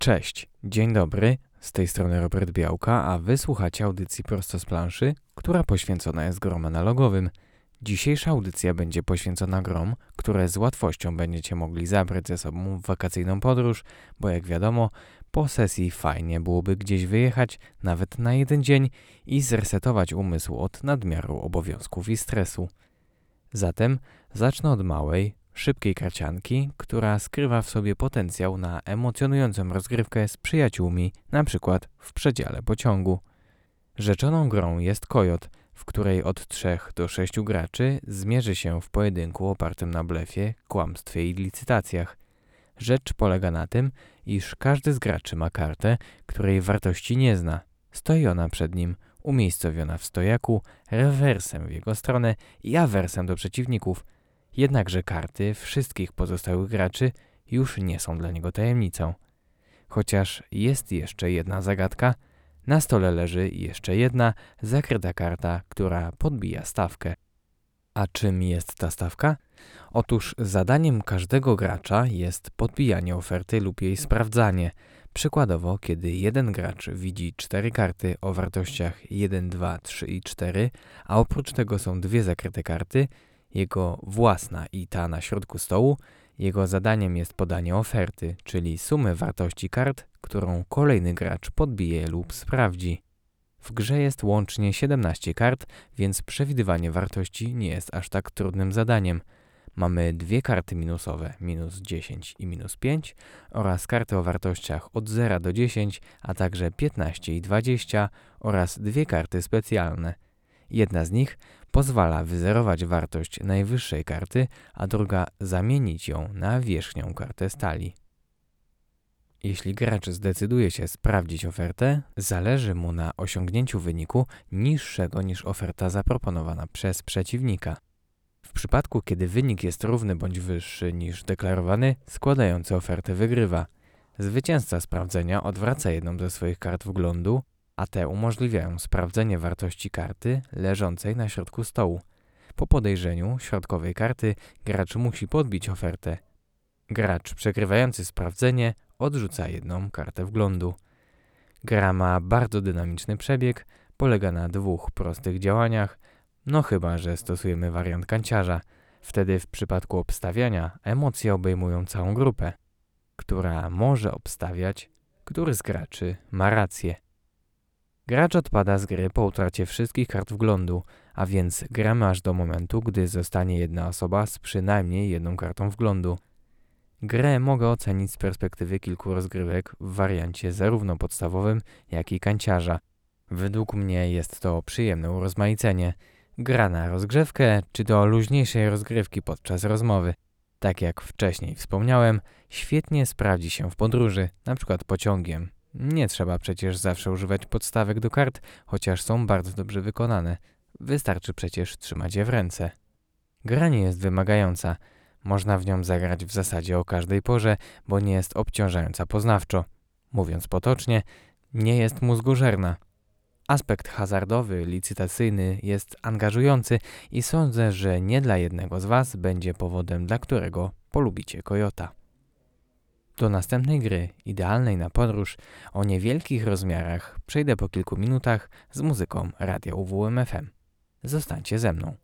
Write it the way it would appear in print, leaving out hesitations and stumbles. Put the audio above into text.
Cześć, dzień dobry, z tej strony Robert Białka, a wysłuchacie audycji prosto z planszy, która poświęcona jest grom analogowym. Dzisiejsza audycja będzie poświęcona grom, które z łatwością będziecie mogli zabrać ze sobą w wakacyjną podróż, bo jak wiadomo, po sesji fajnie byłoby gdzieś wyjechać, nawet na jeden dzień i zresetować umysł od nadmiaru obowiązków i stresu. Zatem zacznę od małej, szybkiej karcianki, która skrywa w sobie potencjał na emocjonującą rozgrywkę z przyjaciółmi, na przykład w przedziale pociągu. Rzeczoną grą jest Kojot, w której od 3 do 6 graczy zmierzy się w pojedynku opartym na blefie, kłamstwie i licytacjach. Rzecz polega na tym, iż każdy z graczy ma kartę, której wartości nie zna. Stoi ona przed nim, umiejscowiona w stojaku, rewersem w jego stronę i awersem do przeciwników. Jednakże karty wszystkich pozostałych graczy już nie są dla niego tajemnicą. Chociaż jest jeszcze jedna zagadka, na stole leży jeszcze jedna zakryta karta, która podbija stawkę. A czym jest ta stawka? Otóż zadaniem każdego gracza jest podbijanie oferty lub jej sprawdzanie. Przykładowo, kiedy jeden gracz widzi 4 karty o wartościach 1, 2, 3 i 4, a oprócz tego są 2 zakryte karty, jego własna i ta na środku stołu, jego zadaniem jest podanie oferty, czyli sumy wartości kart, którą kolejny gracz podbije lub sprawdzi. W grze jest łącznie 17 kart, więc przewidywanie wartości nie jest aż tak trudnym zadaniem. Mamy 2 karty minusowe, minus 10 i minus 5 oraz karty o wartościach od 0 do 10, a także 15 i 20 oraz 2 karty specjalne. Jedna z nich pozwala wyzerować wartość najwyższej karty, a druga zamienić ją na wierzchnią kartę stali. Jeśli gracz zdecyduje się sprawdzić ofertę, zależy mu na osiągnięciu wyniku niższego niż oferta zaproponowana przez przeciwnika. W przypadku, kiedy wynik jest równy bądź wyższy niż deklarowany, składający ofertę wygrywa. Zwycięzca sprawdzenia odwraca jedną ze swoich kart wglądu, a te umożliwiają sprawdzenie wartości karty leżącej na środku stołu. Po podejrzeniu środkowej karty gracz musi podbić ofertę. Gracz przegrywający sprawdzenie odrzuca jedną kartę wglądu. Gra ma bardzo dynamiczny przebieg, polega na 2 prostych działaniach, no chyba że stosujemy wariant kanciarza. Wtedy w przypadku obstawiania emocje obejmują całą grupę, która może obstawiać, który z graczy ma rację. Gracz odpada z gry po utracie wszystkich kart wglądu, a więc gramy aż do momentu, gdy zostanie jedna osoba z przynajmniej jedną kartą wglądu. Grę mogę ocenić z perspektywy kilku rozgrywek w wariancie zarówno podstawowym, jak i kanciarza. Według mnie jest to przyjemne urozmaicenie. Gra na rozgrzewkę, czy do luźniejszej rozgrywki podczas rozmowy. Tak jak wcześniej wspomniałem, świetnie sprawdzi się w podróży, np. pociągiem. Nie trzeba przecież zawsze używać podstawek do kart, chociaż są bardzo dobrze wykonane. Wystarczy przecież trzymać je w ręce. Gra nie jest wymagająca. Można w nią zagrać w zasadzie o każdej porze, bo nie jest obciążająca poznawczo. Mówiąc potocznie, nie jest mózgożerna. Aspekt hazardowy, licytacyjny jest angażujący i sądzę, że nie dla jednego z Was będzie powodem, dla którego polubicie Kojota. Do następnej gry, idealnej na podróż, o niewielkich rozmiarach, przejdę po kilku minutach z muzyką Radia UWMFM. Zostańcie ze mną.